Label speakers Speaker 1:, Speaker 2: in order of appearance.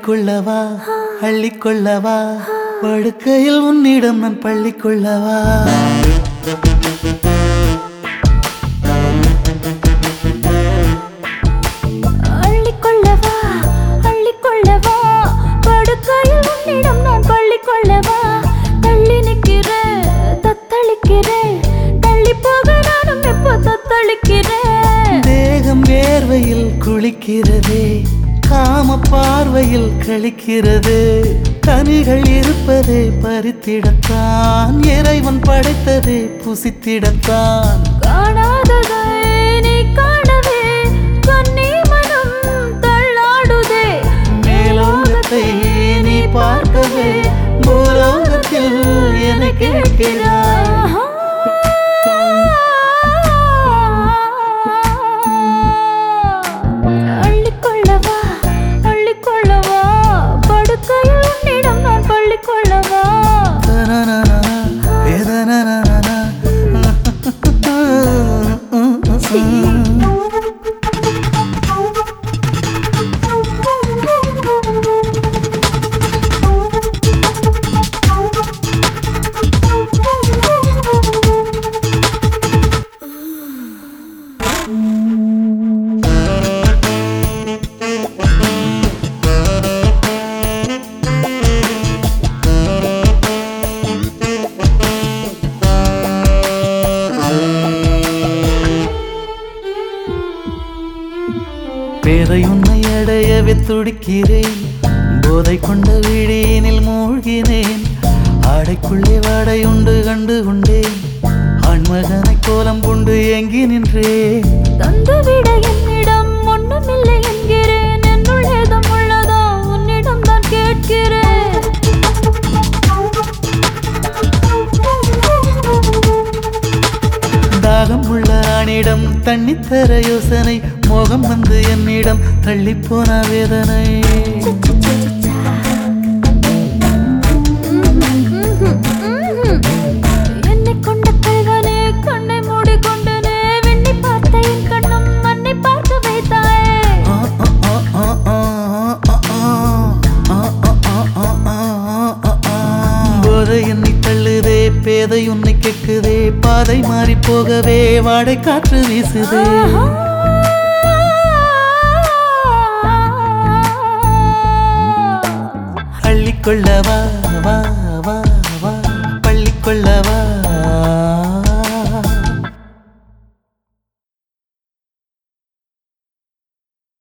Speaker 1: அள்ளிக்கொள்ளவா அள்ளிக்கொள்ளவா படுக்கையில் உன்னிடம் நான் பள்ளிக்கொள்ளவா
Speaker 2: அள்ளிக்கொள்ளவா அள்ளிக்கொள்ளவா படுக்கையில் உன்னிடம் நான் பள்ளிக்கொள்ளவா தள்ளி நிற்கிறேன் தத்தளிக்கிறேன் தள்ளி போக நானும் எப்போ தத்தளிக்கிறேன்
Speaker 1: தேகம் வேர்வையில் குளிக்கிறதே காம பார்வையில் கழிக்கிறது கனிகள் இருப்பதே பறித்திடத்தான் இறைவன் படைத்ததே புசித்திடத்தான்
Speaker 2: காணாததை நீ காணவே கண்ணி மனம் தள்ளாடுதே
Speaker 1: மேலோகத்தை நீ பார்க்கவே பூலோகத்தில் என கேட்கிறாய்
Speaker 2: அள்ளிக்கொள்ளவா அள்ளிக்கொள்ளவா படுக்கையில் உன்னிடம் நான் பள்ளிக்கொள்ளவா
Speaker 1: பேதை உன்னை அடையவே துடிக்கிறேன் போதை கொண்ட விழியினில் மூழ்கினேன் ஆடைக்குள்ளே வாடை உண்டு கண்டு கொண்டேன் ஆண்மகனை கோலம் கொண்டு ஏங்கி நின்றேன்
Speaker 2: தந்துவிட என்னிடம் ஒண்ணுமில்லை என்கிறேன் என்னுள் ஏதும் உள்ளதோ உன்னிடம் தான் கேட்கிறேன்
Speaker 1: தாகம் உள்ள ஆணிடம் தண்ணி தர யோசனை மோகம் வந்து என்னிடம் தள்ளிப்போன வேதனை
Speaker 2: என்னை கொண்ட கல்வனே கண்ணை மூடிக்கொண்டனே வெண்ணி பார்த்த என் கண்ணும் மண்ணை பார்க்க வைத்தாயே
Speaker 1: போதை என்னை தள்ளுதே பேதை உன்னை கேட்குதே பாதை மாறி போகவே வாடை காற்று வீசுதே அள்ளிக்கொள்ளவா வா